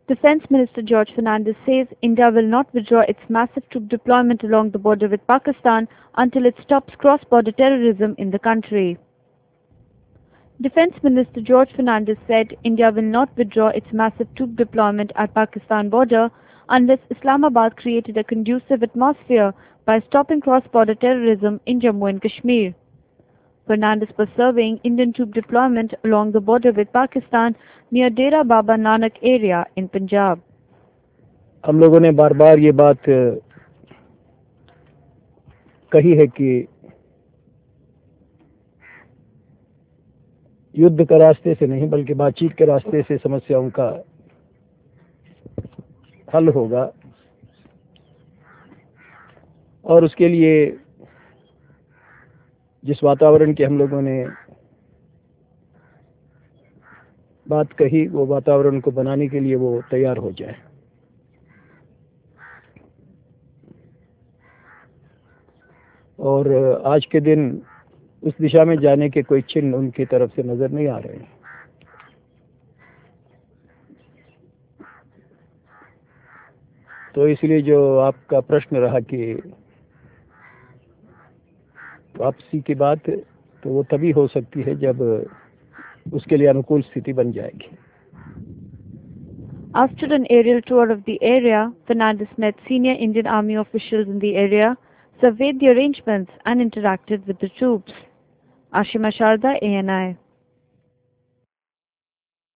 Defense Minister George Fernandes says India will not withdraw its massive troop deployment along the border with Pakistan until it stops cross-border terrorism in the country. Defense Minister George Fernandes said India will not withdraw its massive troop deployment at Pakistan border unless Islamabad created a conducive atmosphere by stopping cross-border terrorism in Jammu and Kashmir. Fernandes was surveying Indian troop deployment along the border with Pakistan near Dera Baba Nanak area in Punjab. हम लोगों ने बार बार ये बात कही है कि युद्ध के रास्ते से नहीं बल्कि बातचीत के रास्ते से समस्याओं का हल होगा और उसके लिए जिस वातावरण की हम लोगों ने बात कही वो वातावरण को बनाने के लिए वो तैयार हो जाए। और आज के दिन उस दिशा में जाने के कोई चिन्ह उनकी तरफ से नजर नहीं आ रहे हैं। तो इसलिए जो आपका प्रश्न रहा कि वापसी की बात, तो वो तभी हो सकती है जब उसके लिए अनुकूल स्थिति बन जाएगी। After an aerial tour of the area, Fernandes met senior Indian Army officials in the area, surveyed the arrangements and interacted with the troops. Ashima Sharda, ANI.